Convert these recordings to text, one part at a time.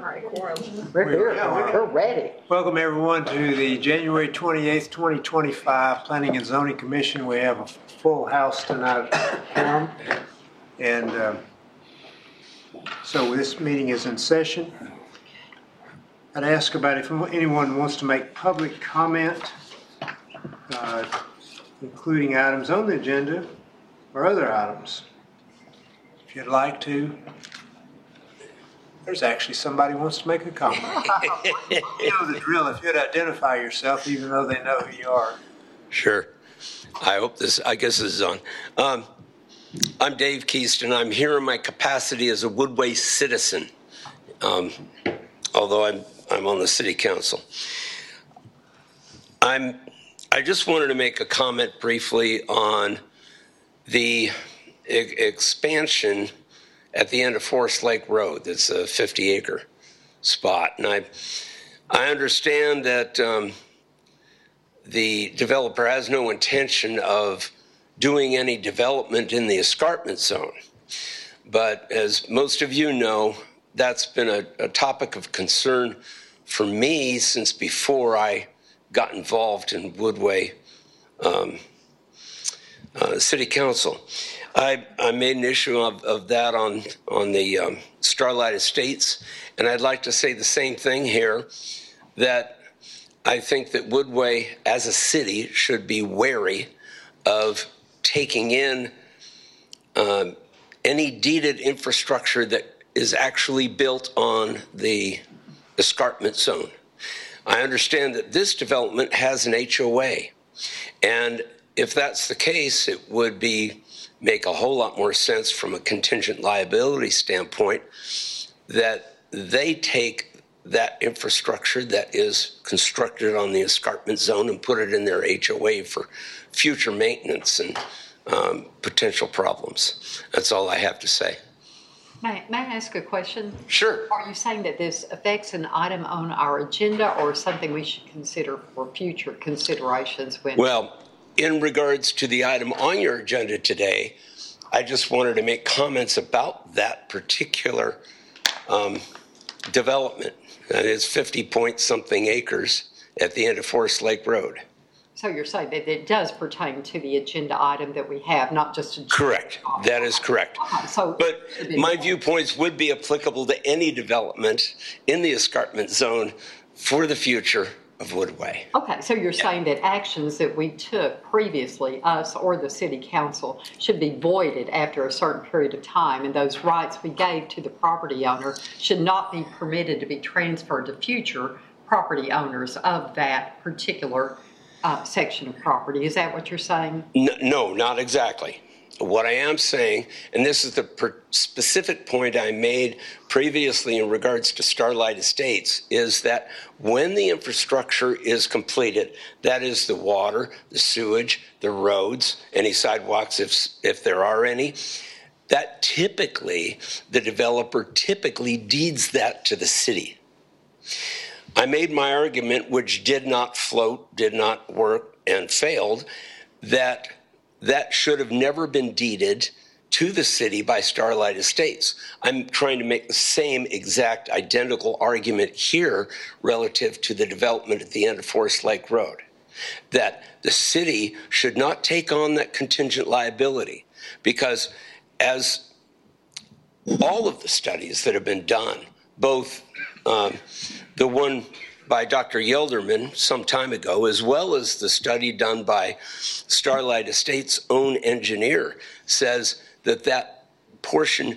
All right, quorum. We're here. We're ready. Welcome everyone to the January 28th, 2025 Planning and Zoning Commission. We have a full house tonight quorum. And so this meeting is in session. I'd ask about if anyone wants to make public comment, including items on the agenda or other items. If you'd like to. There's actually somebody who wants to make a comment. You know the drill. If you'd identify yourself, even though they know who you are. Sure. I guess this is on. I'm Dave Keaston. I'm here in my capacity as a Woodway citizen, although I'm on the city council. I just wanted to make a comment briefly on the expansion at the end of Forest Lake Road. That's a 50-acre spot. And I understand that the developer has no intention of doing any development in the escarpment zone. But as most of you know, that's been a topic of concern for me since before I got involved in Woodway City Council. I made an issue of that on the Starlight Estates, and I'd like to say the same thing here, that I think that Woodway as a city should be wary of taking in any deeded infrastructure that is actually built on the escarpment zone. I understand that this development has an HOA, and if that's the case, it would make a whole lot more sense from a contingent liability standpoint that they take that infrastructure that is constructed on the escarpment zone and put it in their HOA for future maintenance and potential problems. That's all I have to say. May I ask a question? Sure. Are you saying that this affects an item on our agenda or something we should consider for future considerations? Well, in regards to the item on your agenda today, I just wanted to make comments about that particular development. That is 50-point-something acres at the end of Forest Lake Road. So you're saying that it does pertain to the agenda item that we have, not just a... Correct. That is correct. Okay, but my viewpoints would be applicable to any development in the escarpment zone for the future of Woodway. Okay, so you're saying that actions that we took previously, us or the city council, should be voided after a certain period of time, and those rights we gave to the property owner should not be permitted to be transferred to future property owners of that particular section of property. Is that what you're saying? No, not exactly. What I am saying, and this is the specific point I made previously in regards to Starlight Estates, is that when the infrastructure is completed, that is the water, the sewage, the roads, any sidewalks if there are any, that typically, the developer typically deeds that to the city. I made my argument, which did not float, did not work, and failed, that should have never been deeded to the city by Starlight Estates. I'm trying to make the same exact identical argument here relative to the development at the end of Forest Lake Road, that the city should not take on that contingent liability, because as all of the studies that have been done, both the one by Dr. Yelderman some time ago, as well as the study done by Starlight Estates' own engineer, says that portion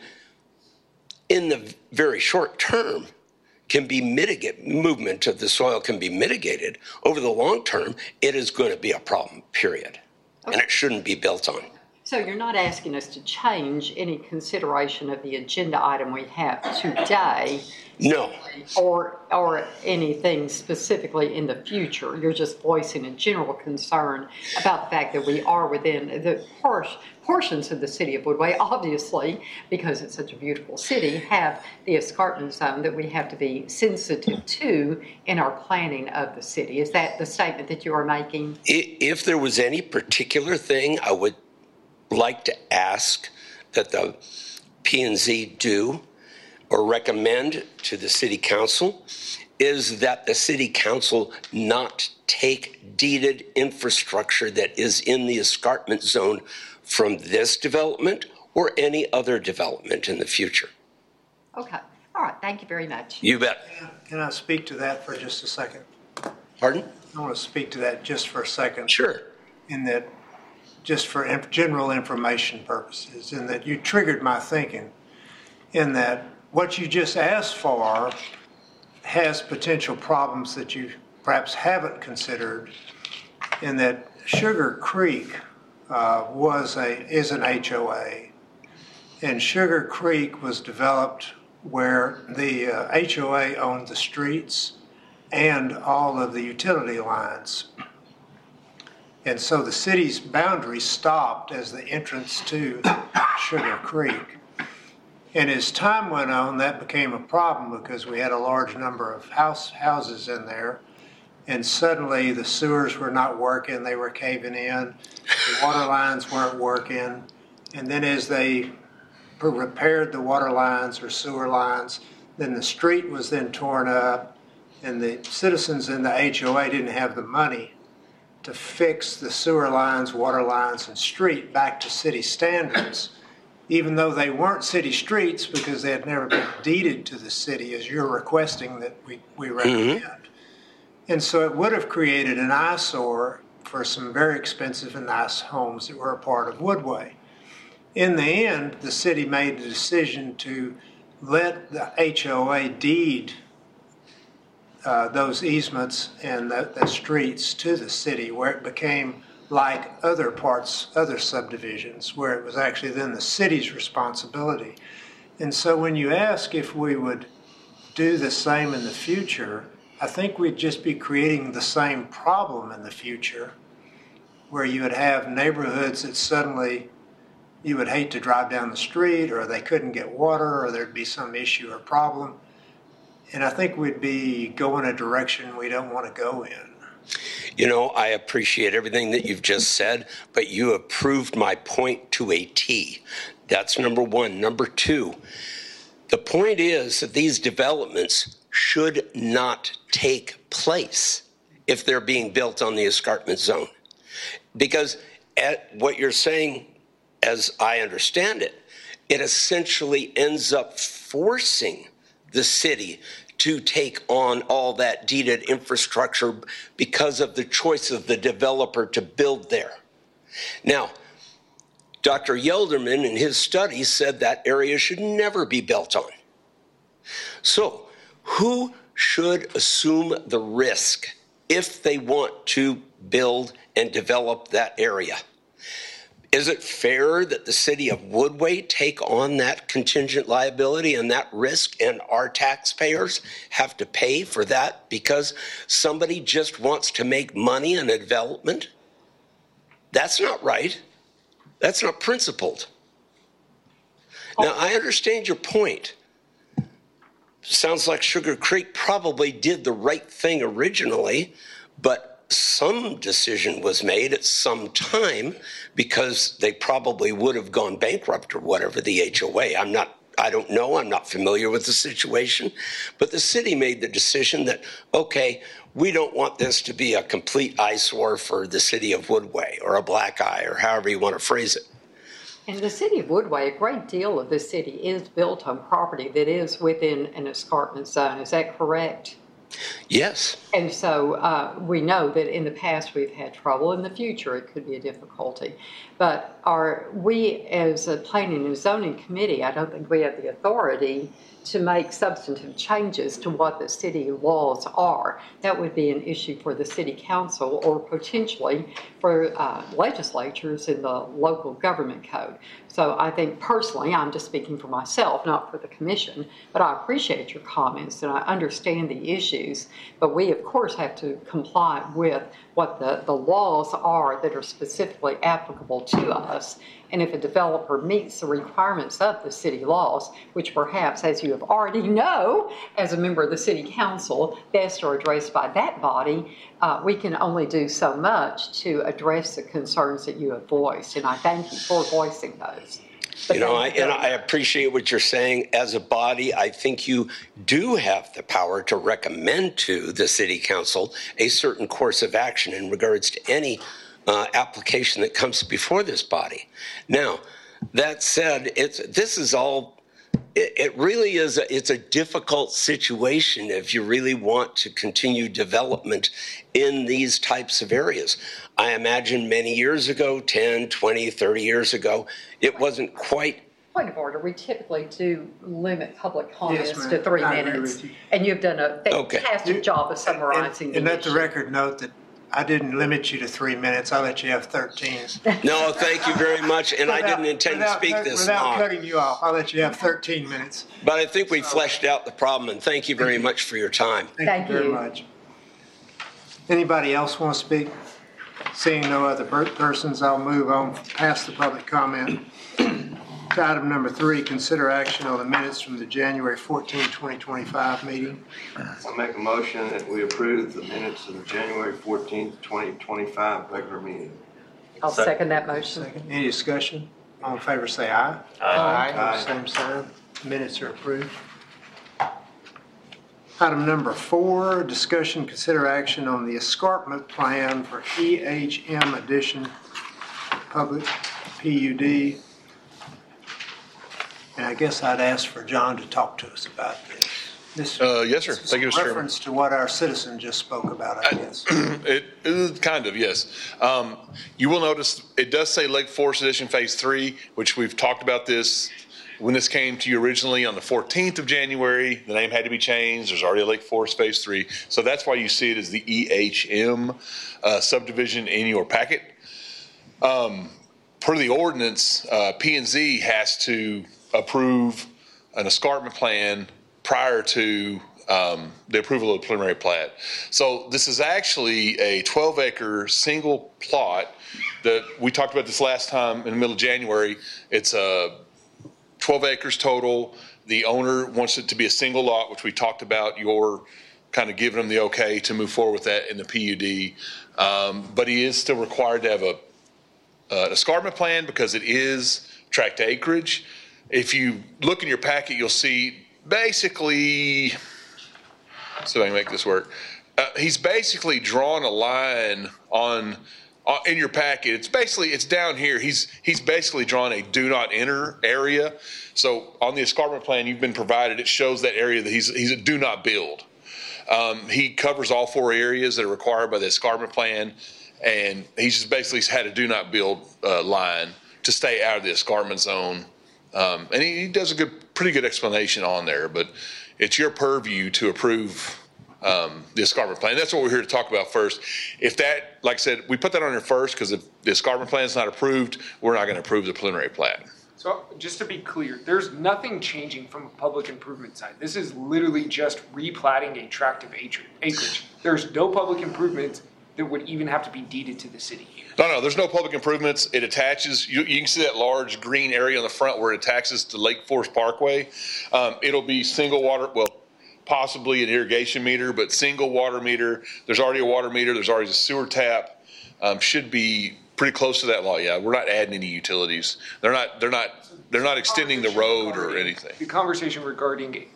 in the very short term can be mitigated, movement of the soil can be mitigated. Over the long term, it is going to be a problem, period. Okay. And it shouldn't be built on. So you're not asking us to change any consideration of the agenda item we have today? No. Or anything specifically in the future. You're just voicing a general concern about the fact that we are within the portions of the city of Woodway, obviously, because it's such a beautiful city, have the escarpment zone that we have to be sensitive to in our planning of the city. Is that the statement that you are making? If there was any particular thing I would like to ask that the P&Z do, or recommend to the city council is that the city council not take deeded infrastructure that is in the escarpment zone from this development or any other development in the future. Okay. All right. Thank you very much. You bet. Can I speak to that for just a second? Pardon? I want to speak to that just for a second. Sure. In that, just for general information purposes, in that you triggered my thinking, in that what you just asked for has potential problems that you perhaps haven't considered, in that Sugar Creek is an HOA, and Sugar Creek was developed where the HOA owned the streets and all of the utility lines. And so the city's boundary stopped as the entrance to Sugar Creek. And as time went on, that became a problem because we had a large number of houses in there. And suddenly the sewers were not working, they were caving in, the water lines weren't working. And then as they repaired the water lines or sewer lines, then the street was then torn up, and the citizens in the HOA didn't have the money to fix the sewer lines, water lines, and street back to city standards, even though they weren't city streets because they had never been deeded to the city as you're requesting that we recommend. Mm-hmm. And so it would have created an eyesore for some very expensive and nice homes that were a part of Woodway. In the end, the city made the decision to let the HOA deed those easements and the streets to the city, where it became like other parts, other subdivisions, where it was actually then the city's responsibility. And so when you ask if we would do the same in the future, I think we'd just be creating the same problem in the future, where you would have neighborhoods that suddenly you would hate to drive down the street, or they couldn't get water, or there'd be some issue or problem. And I think we'd be going a direction we don't want to go in. You know, I appreciate everything that you've just said, but you have proved my point to a T. That's number one. Number two, the point is that these developments should not take place if they're being built on the escarpment zone. Because what you're saying, as I understand it, it essentially ends up forcing the city to take on all that deeded infrastructure because of the choice of the developer to build there. Now, Dr. Yelderman in his study said that area should never be built on. So, who should assume the risk if they want to build and develop that area? Is it fair that the city of Woodway take on that contingent liability and that risk, and our taxpayers have to pay for that because somebody just wants to make money in a development? That's not right. That's not principled. Now, I understand your point. Sounds like Sugar Creek probably did the right thing originally, but some decision was made at some time because they probably would have gone bankrupt or whatever, the HOA. I don't know. I'm not familiar with the situation. But the city made the decision that, okay, we don't want this to be a complete eyesore for the city of Woodway or a black eye or however you want to phrase it. In the city of Woodway, a great deal of the city is built on property that is within an escarpment zone. Is that correct? Yes. And so we know that in the past we've had trouble. In the future, it could be a difficulty. But we, as a planning and zoning committee, I don't think we have the authority to make substantive changes to what the city laws are. That would be an issue for the city council or potentially for legislatures in the local government code. So I think personally, I'm just speaking for myself, not for the commission, but I appreciate your comments and I understand the issues. But we, of course, have to comply with what the laws are that are specifically applicable to us. And if a developer meets the requirements of the city laws, which perhaps, as you have already know, as a member of the city council, best are addressed by that body, we can only do so much to address the concerns that you have voiced. And I thank you for voicing those. But You know, thank you and very I much. appreciate what you're saying. As a body, I think you do have the power to recommend to the city council a certain course of action in regards to any application that comes before this body. Now, that said, this is all. It really is. It's a difficult situation if you really want to continue development in these types of areas. I imagine many years ago, 10, 20, 30 years ago, it wasn't quite. Point of order, we typically do limit public comments ma'am. to 3 I agree minutes. with you. And you've done a Okay. fantastic job of summarizing And the let the issue. record note that I didn't limit you to 3 minutes. I let you have 13. No, thank you very much. And I didn't intend to speak this Without long. cutting you off, I let you have 13 minutes. But I think we fleshed out the problem, and thank you very much for your time. Thank you very you. much. Anybody else want to speak? Seeing no other persons, I'll move on past the public comment. To item number 3, consider action on the minutes from the January 14, 2025 meeting. I'll make a motion that we approve the minutes of the January 14th, 2025 regular meeting. I'll second that motion. Second. Any discussion? All in favor say aye. Aye. Same sign. Minutes are approved. Item number 4, discussion, consider action on the escarpment plan for EHM addition public PUD. And I guess I'd ask for John to talk to us about this. Yes, sir. Thank you, Mr. Chairman. Reference to what our citizen just spoke about, I guess. It is kind of, yes. You will notice it does say Lake Forest Edition Phase 3, which we've talked about this. When this came to you originally on the 14th of January, the name had to be changed. There's already a Lake Forest Phase 3. So that's why you see it as the EHM subdivision in your packet. Per the ordinance, P&Z has to approve an escarpment plan prior to the approval of the preliminary plat. So this is actually a 12-acre single plot that we talked about this last time in the middle of January. It's 12 acres total. The owner wants it to be a single lot, which we talked about. You're kind of giving him the okay to move forward with that in the PUD. But he is still required to have an escarpment plan because it is tract acreage. If you look in your packet, you'll see basically, so I can make this work. He's basically drawn a line on in your packet. It's down here. He's basically drawn a do not enter area. So on the escarpment plan you've been provided, it shows that area that he's a do not build. He covers all 4 areas that are required by the escarpment plan, and he's just basically had a do not build line to stay out of the escarpment zone. And he does a pretty good explanation on there, but it's your purview to approve the escarpment plan. That's what we're here to talk about first. If that, like I said, we put that on there first because if the escarpment plan is not approved, we're not going to approve the preliminary plat. So just to be clear, there's nothing changing from a public improvement side. This is literally just replatting a tract of acreage. There's no public improvements that would even have to be deeded to the city here. No, there's no public improvements. It attaches, you can see that large green area on the front where it attaches to Lake Forest Parkway. It'll be single water, well, possibly an irrigation meter, but single water meter. There's already a water meter. There's already a sewer tap. Should be pretty close to that lot. Yeah, we're not adding any utilities. They're not extending the road or anything. The conversation regarding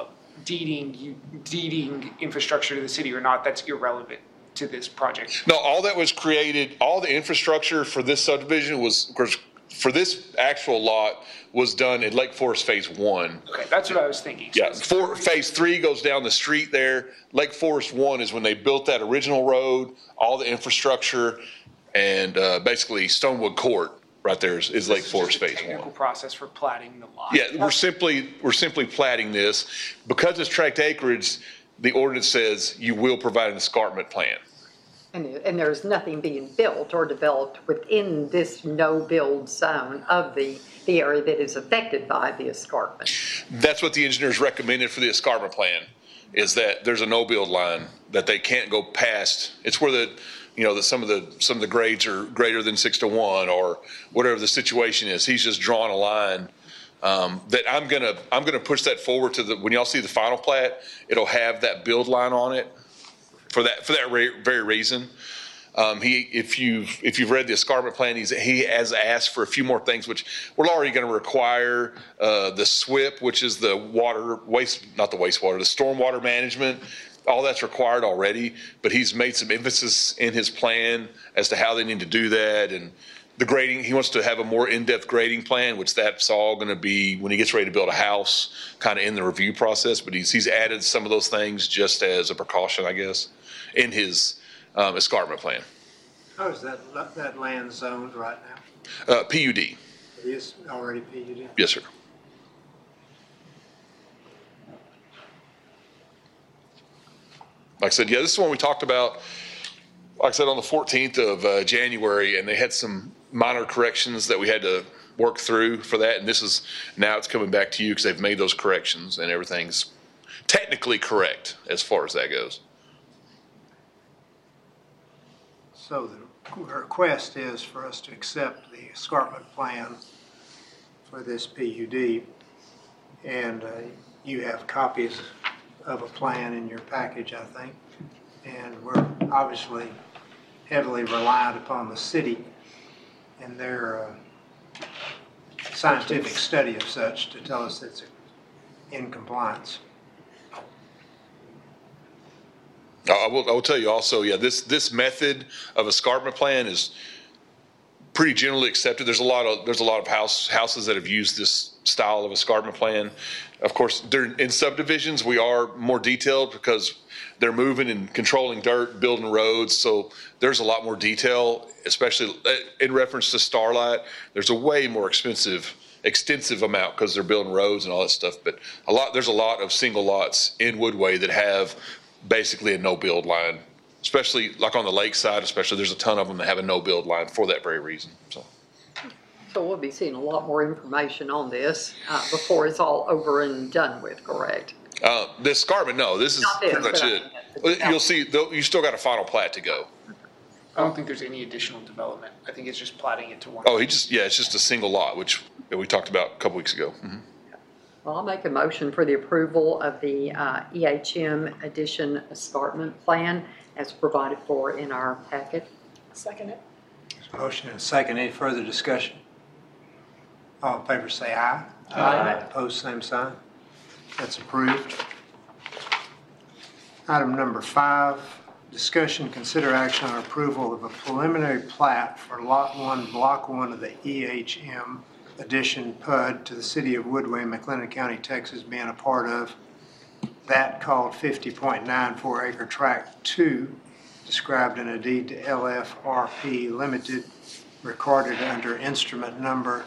deeding infrastructure to the city or not, that's irrelevant to this project. No, all that was created, all the infrastructure for this subdivision was, for this actual lot, was done in Lake Forest Phase 1. Okay, that's what I was thinking. Yeah, Phase 3 goes down the street there. Lake Forest 1 is when they built that original road, all the infrastructure, and basically Stonewood Court right there is Lake Forest Phase 1. Technical process for platting the lot. Yeah, we're simply platting this. Because it's tract acreage, the ordinance says you will provide an escarpment plan. And there's nothing being built or developed within this no-build zone of the area that is affected by the escarpment. That's what the engineers recommended for the escarpment plan, is that there's a no-build line that they can't go past. It's where some of the grades are greater than 6:1 or whatever the situation is. He's just drawn a line that I'm gonna push that forward to when y'all see the final plat. It'll have that build line on it for that very reason. If you've read the escarpment plan, he has asked for a few more things, which we're already going to require. The SWIP, which is the the stormwater management. All that's required already, but he's made some emphasis in his plan as to how they need to do that. And the grading, he wants to have a more in-depth grading plan, which that's all going to be when he gets ready to build a house, kind of in the review process. But he's added some of those things just as a precaution, I guess, in his escarpment plan. How is that land zoned right now? PUD. It is already PUD? Yes, sir. Like I said, yeah, this is one we talked about, like I said, on the 14th of January, and they had some minor corrections that we had to work through for that. And now it's coming back to you because they've made those corrections and everything's technically correct as far as that goes. So the request is for us to accept the escarpment plan for this PUD, and you have copies of a plan in your package, I think, and we're obviously heavily reliant upon the city and their scientific study of such to tell us it's in compliance. I will tell you also, yeah, this method of escarpment plan is pretty generally accepted. There's a lot of houses that have used this style of escarpment plan. Of course, in subdivisions, we are more detailed because they're moving and controlling dirt, building roads. So there's a lot more detail, especially in reference to Starlight. There's a way more extensive amount because they're building roads and all that stuff. But there's a lot of single lots in Woodway that have basically a no build line, especially like on the lakeside. Especially, there's a ton of them that have a no build line for that very reason. So we'll be seeing a lot more information on this before it's all over and done with, correct? The escarpment, no, this is pretty much it. You'll see, you still got a final plat to go. I don't think there's any additional development. I think it's just platting it to one. Oh, it's just a single lot, which we talked about a couple weeks ago. Mm-hmm. Well, I'll make a motion for the approval of the EHM addition escarpment plan as provided for in our packet. Second it. Motion and second. Any further discussion? All in favor say aye. Aye. Opposed, same sign. That's approved. Item number 5, discussion, consider action on approval of a preliminary plat for Lot 1, Block 1 of the EHM addition PUD to the city of Woodway, McLennan County, Texas, being a part of that called 50.94 acre tract 2, described in a deed to LFRP Limited, recorded under instrument number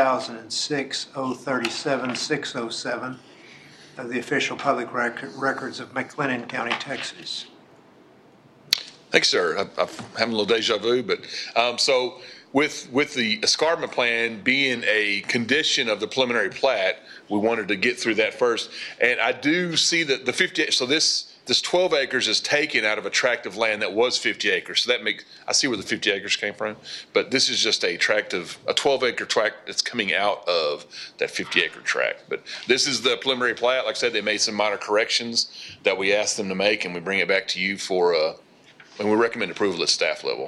2006-037-607 of the official public records of McLennan County, Texas. Thanks, sir. I'm having a little deja vu, but so with the escarpment plan being a condition of the preliminary plat, we wanted to get through that first. And I do see that the 50, so this 12 acres is taken out of a tract of land that was 50 acres. So I see where the 50 acres came from, but this is just a 12 acre tract that's coming out of that 50 acre tract. But this is the preliminary plat. Like I said, they made some minor corrections that we asked them to make, and we bring it back to you and we recommend approval at staff level.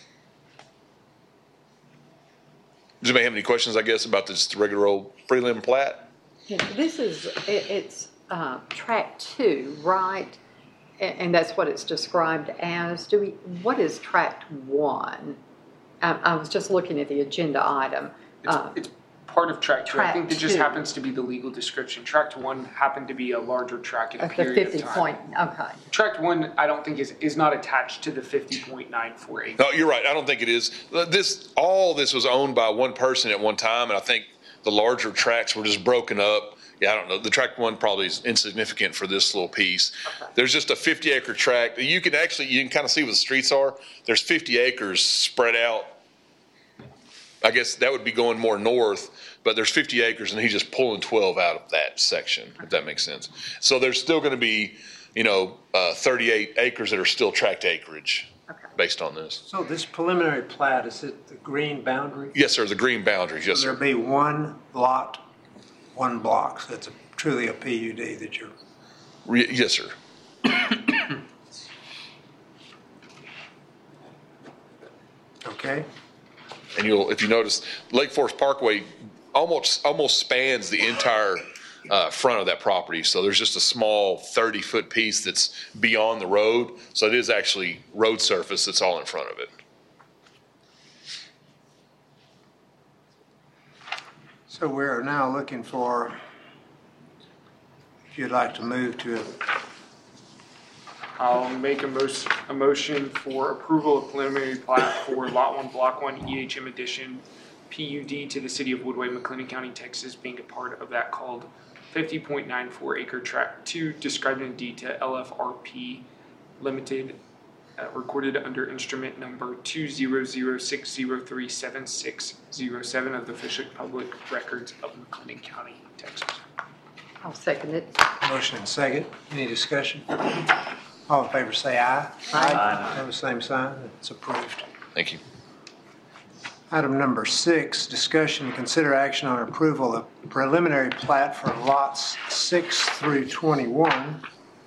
Does anybody have any questions, I guess, about this regular old prelim plat? This is, it's track 2, right? And that's what it's described as. What is tract 1? I was just looking at the agenda item. It's part of tract 2. I think it just 2. happens to be the legal description. Tract 1 happened to be a larger tract in a The period 50 of time. point, okay. Tract 1, I don't think is not attached to the 50.94 acres. No, you're right. I don't think it is. All this was owned by one person at one time, and I think the larger tracts were just broken up. Yeah, I don't know. The tract 1 probably is insignificant for this little piece. Okay. There's just a 50 acre tract. You can kind of see where the streets are. There's 50 acres spread out. I guess that would be going more north, but there's 50 acres and he's just pulling 12 out of that section, if that makes sense. So there's still going to be, 38 acres that are still tract acreage based on this. So this preliminary plat, is it the green boundary? Yes, sir. The green boundaries. Yes, So sir. there'll be one lot, one block. So it's truly a PUD that you're. Yes, sir. Okay, And if you notice, Lake Forest Parkway almost spans the entire front of that property. So there's just a small 30-foot piece that's beyond the road. So it is actually road surface that's all in front of it. so we're now looking for, if you'd like to move to, I'll make a motion for approval of preliminary plat for Lot 1, Block 1, EHM Edition, PUD to the City of Woodway, McLennan County, Texas, being a part of that called 50.94 acre tract 2, described in deed to LFRP Limited, recorded under instrument number 20060376607 of the official public records of McLennan County, Texas. I'll second it. motion and second. Any discussion? All in favor say aye. Aye. Have the same sign. It's approved. Thank you. Item number 6, discussion and consider action on approval of preliminary plat for lots 6 through 21,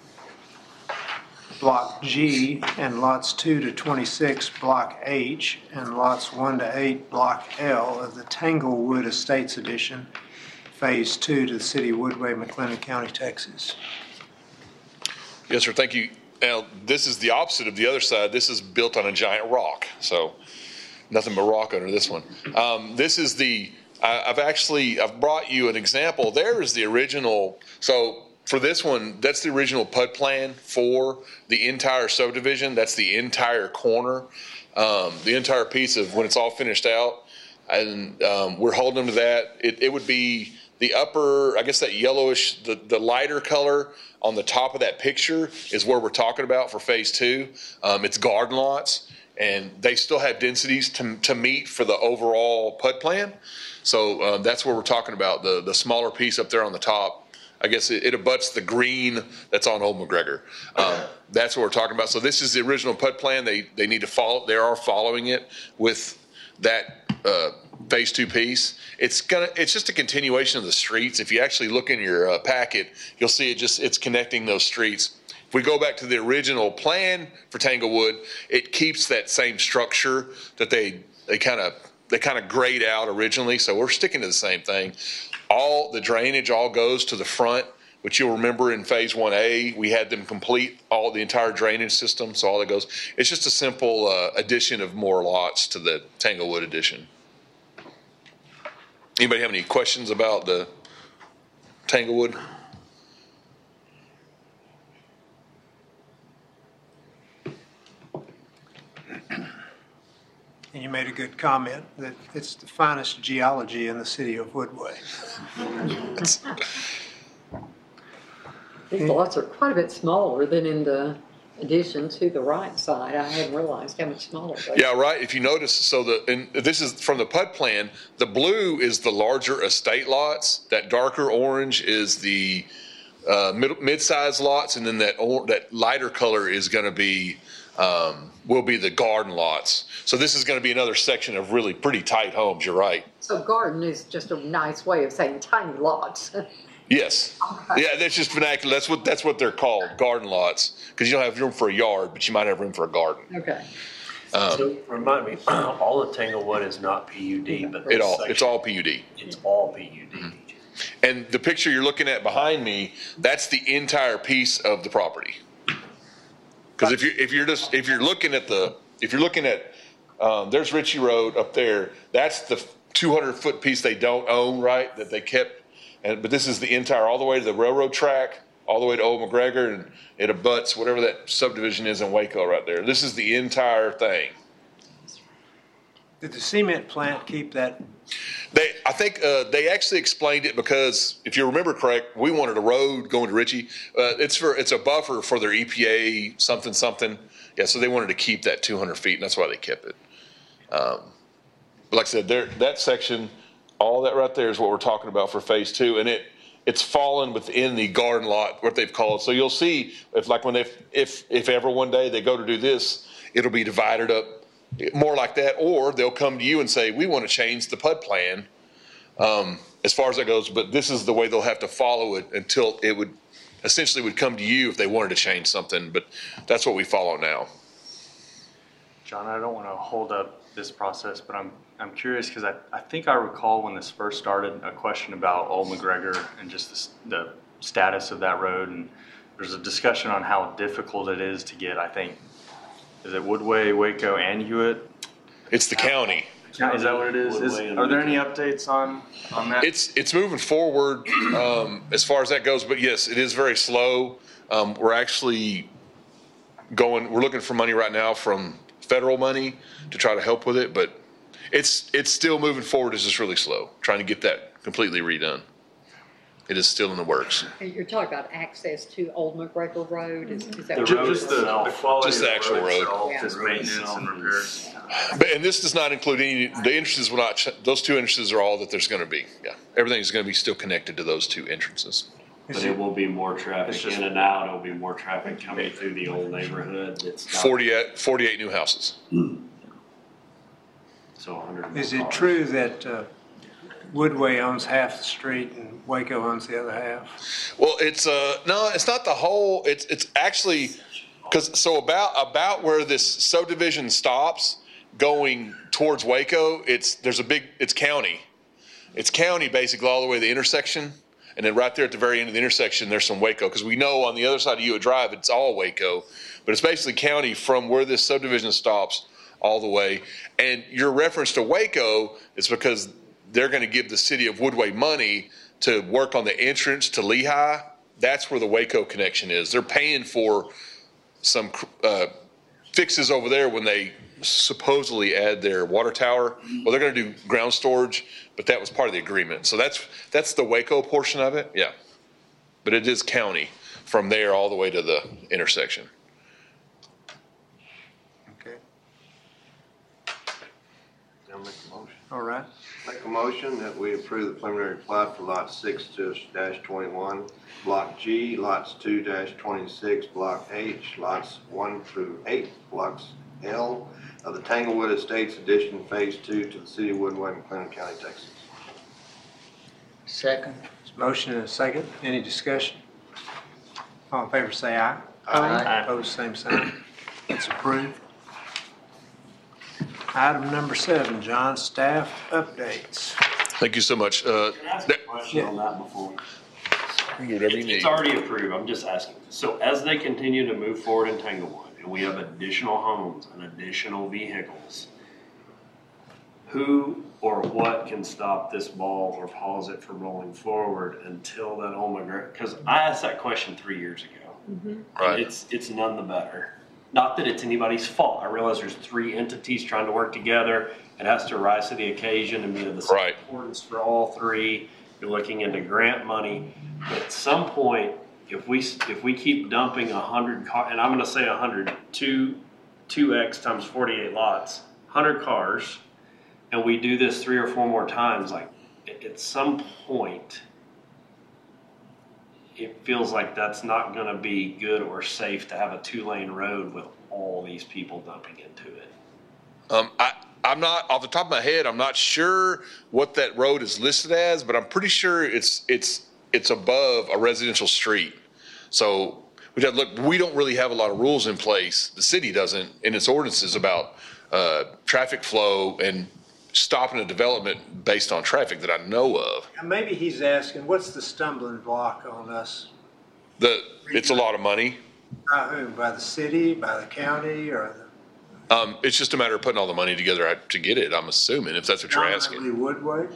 Block G, and lots 2 to 26, Block H, and lots 1 to 8, Block L of the Tanglewood Estates Edition, Phase 2 to the City of Woodway, McLennan County, Texas. Yes, sir. Thank you. Now, this is the opposite of the other side. This is built on a giant rock. So nothing but rock under this one. This is I've brought you an example. There is the original. So for this one, that's the original PUD plan for the entire subdivision. That's the entire corner, the entire piece of when it's all finished out. And we're holding them to that. It would be the upper, I guess that yellowish, the lighter color on the top of that picture is where we're talking about for phase 2. It's garden lots, and they still have densities to meet for the overall PUD plan. So that's where we're talking about, the smaller piece up there on the top. I guess it abuts the green that's on Old McGregor. That's what we're talking about. So this is the original PUD plan. They need to follow. They are following it with that phase 2 piece. It's just a continuation of the streets. If you actually look in your packet, you'll see it's connecting those streets. If we go back to the original plan for Tanglewood, it keeps that same structure that they kind of grayed out originally. So we're sticking to the same thing. All the drainage all goes to the front, which you'll remember in phase 1A, we had them complete the entire drainage system. So all that goes, it's just a simple addition of more lots to the Tanglewood addition. Anybody have any questions about the Tanglewood? And you made a good comment that it's the finest geology in the City of Woodway. These lots are quite a bit smaller than in the addition to the right side. I hadn't realized how much smaller they are. Yeah, right. If you notice, and this is from the PUD plan, the blue is the larger estate lots. That darker orange is the mid-sized lots, and then that lighter color is going to be will be the garden lots. So this is going to be another section of really pretty tight homes. You're right. So garden is just a nice way of saying tiny lots. Yes. Okay. Yeah, that's just vernacular. That's what they're called, garden lots, because you don't have room for a yard, but you might have room for a garden. Okay. So remind me, all of Tanglewood is not PUD, but It's all PUD. It's all PUD. Mm-hmm. And the picture you're looking at behind me, that's the entire piece of the property. Because if you're looking at there's Ritchie Road up there. That's the 200-foot piece they don't own, right? That they kept. But this is the entire, all the way to the railroad track, all the way to Old McGregor, and it abuts whatever that subdivision is in Waco right there. This is the entire thing. Did the cement plant keep that? I think they actually explained it because if you remember correct, we wanted a road going to Ritchie. It's a buffer for their EPA something. Yeah, so they wanted to keep that 200 feet, and that's why they kept it. But like I said, that section, all that right there is what we're talking about for phase 2, and it's fallen within the garden lot, what they've called. So you'll see if ever one day they go to do this, it'll be divided up more like that, or they'll come to you and say, we want to change the PUD plan as far as that goes, but this is the way they'll have to follow it until it would come to you if they wanted to change something, but that's what we follow now. John, I don't want to hold up this process, but I'm curious because I think I recall when this first started a question about Old McGregor and just the status of that road, and there's a discussion on how difficult it is to get. I think is it Woodway, Waco, and Hewitt? It's the county. Is that what it is? Are there any updates on that? It's moving forward as far as that goes, but yes, it is very slow. We're actually we're looking for money right now from federal money to try to help with it, but it's still moving forward. It's just really slow, trying to get that completely redone. It is still in the works. You're talking about access to Old McGregor Road, is that? The what- road Just the itself. quality Just of the actual road. itself, Yeah. just maintenance and repairs. And this does not include any, the entrances will not, those two entrances are all that there's going to be. Yeah. Everything's going to be still connected to those two entrances. But it will be more It's traffic just- in and out. It'll be more traffic coming through the old neighborhood. It's not, 48 new houses. so 100 more Is it cars. true that Woodway owns half the street and Waco owns the other half? Well, it's no, it's not the whole. It's actually because about where this subdivision stops, going towards Waco. It's county. It's county basically all the way to the intersection, and then right there at the very end of the intersection, there's some Waco because we know on the other side of Hewitt Drive it's all Waco, but it's basically county from where this subdivision stops all the way. And your reference to Waco is because they're going to give the city of Woodway money to work on the entrance to Lehigh. That's where the Waco connection is. They're paying for some fixes over there when they supposedly add their water tower. Well, they're going to do ground storage, but that was part of the agreement. So that's the Waco portion of it. Yeah. But it is county from there all the way to the intersection. Okay, I'll make a motion. all right. Make a motion that we approve the preliminary plat for lot 6-21, block G, lots 2-26, block H, lots 1 through 8, blocks L of the Tanglewood Estates Addition Phase 2 to the city of Woodway, McLennan County, Texas. Second. Motion and a second. Any discussion? All in favor say aye. Aye. Opposed, same sign. It's approved. Item number 7, John, staff updates. Thank you so much. Can I ask a question on that before? Whatever you need. It's already approved. I'm just asking. So as they continue to move forward in Tanglewood and we have additional homes and additional vehicles, who or what can stop this ball or pause it from rolling forward until that Old McGregor? Because I asked that question 3 years ago. Right. It's none the better. Not that it's anybody's fault. I realize there's 3 entities trying to work together. It has to rise to the occasion and be of the same Right. importance for all 3. You're looking into grant money. But at some point, if we keep dumping 100 cars, and I'm going to say 100, 2x times 48 lots, 100 cars, and we do this 3 or 4 more times, like at some point, it feels like that's not going to be good or safe to have a 2-lane road with all these people dumping into it. I'm not off the top of my head. I'm not sure what that road is listed as, but I'm pretty sure it's above a residential street. So we don't really have a lot of rules in place. The city doesn't in its ordinances about traffic flow and stopping a development based on traffic that I know of. And maybe he's asking, what's the stumbling block on us? It's a lot of money. By whom? By the city, by the county, or It's just a matter of putting all the money together to get it, I'm assuming, if that's what you're asking. predominantly Woodway?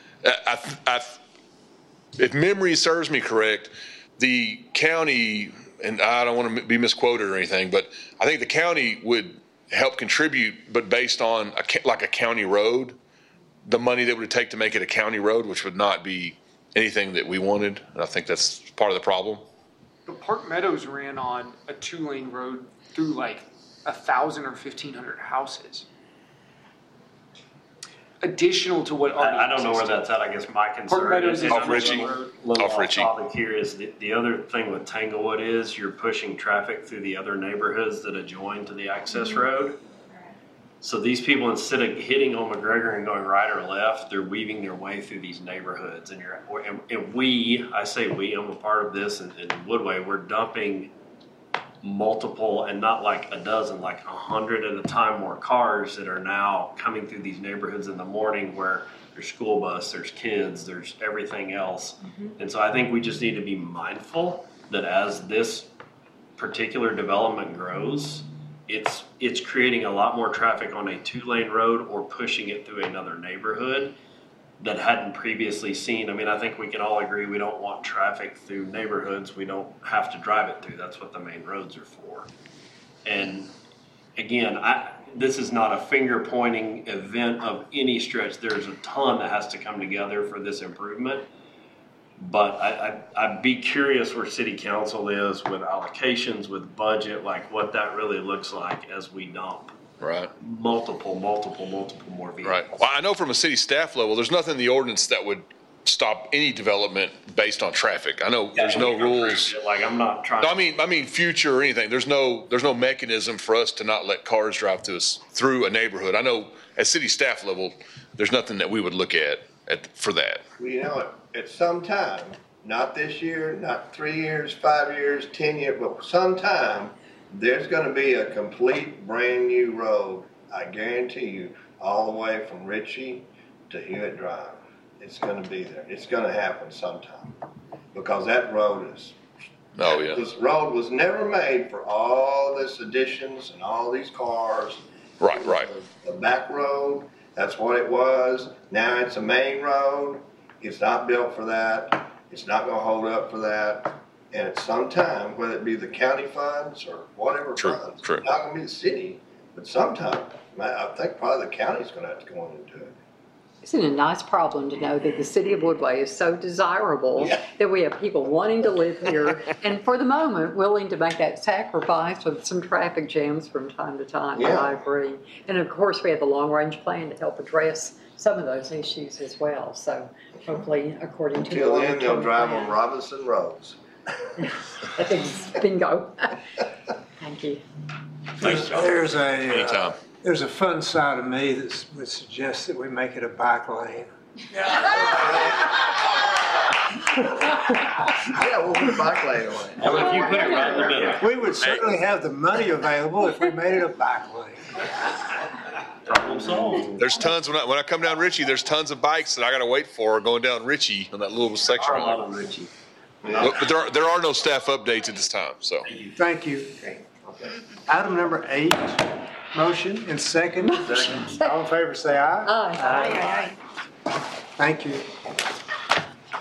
If memory serves me correct, the county, and I don't want to be misquoted or anything, but I think the county would help contribute, but based on like a county road, the money that would take to make it a county road, which would not be anything that we wanted. And I think that's part of the problem. But Park Meadows ran on a 2-lane road through like 1,000 or 1,500 houses. Additional to what already I don't know where existed. that's at. I guess my concern Park Meadows is Off on Ritchie. the road. little Off Ritchie. topic here is the other thing with Tanglewood is you're pushing traffic through the other neighborhoods that adjoin to the access road. So these people, instead of hitting on McGregor and going right or left, they're weaving their way through these neighborhoods. And I say we, I'm a part of this, and Woodway, we're dumping multiple, and not like a dozen, like 100 at a time more cars that are now coming through these neighborhoods in the morning where there's school bus, there's kids, there's everything else. And so I think we just need to be mindful that as this particular development grows, it's creating a lot more traffic on a 2-lane road or pushing it through another neighborhood that hadn't previously seen. I mean, I think we can all agree we don't want traffic through neighborhoods we don't have to drive it through. That's what the main roads are for. And again, this is not a finger pointing event of any stretch. There's a ton that has to come together for this improvement. But I'd be curious where city council is with allocations, with budget, like what that really looks like as we dump Right. multiple more vehicles. Right. Well, I know from a city staff level, there's nothing in the ordinance that would stop any development based on traffic. I know there's no rules. Like, I'm not trying. No, I mean future or anything. There's no mechanism for us to not let cars drive through a neighborhood. I know at city staff level, there's nothing that we would look at for that. Well, you know, at some time, not this year, not 3 years, 5 years, 10 years, but sometime, there's gonna be a complete brand new road, I guarantee you, all the way from Ritchie to Hewitt Drive. It's gonna be there. It's gonna happen sometime. Because that road is, Oh, yeah. this road was never made for all this additions and all these cars. Right, right. The back road, that's what it was. Now it's a main road. It's not built for that. It's not gonna hold up for that. And at some time, whether it be the county funds or whatever funds, True. it's not gonna be the city, but sometime, I think probably the county's gonna have to go in and do it. Isn't it a nice problem to know that the city of Woodway is so desirable Yeah. that we have people wanting to live here and for the moment willing to make that sacrifice with some traffic jams from time to time? Yeah. I agree. And of course, we have the long-range plan to help address some of those issues as well. So hopefully, according to the Till then, they'll long-term drive plan. on Robinson roads. I think bingo. Thank you. Anytime. There's a fun side of me that would suggest that we make it a bike lane. Yeah, we'll put a bike lane on it. How about if you put it right in the middle? We would certainly have the money available if we made it a bike lane. Problem solved. There's tons, when I come down Ritchie, there's tons of bikes that I gotta wait for going down Ritchie on that little section. Our lot of Ritchie. But there are no staff updates at this time, so. Thank you. Item number 8, motion and second. All in favor, say aye. Aye. Thank you.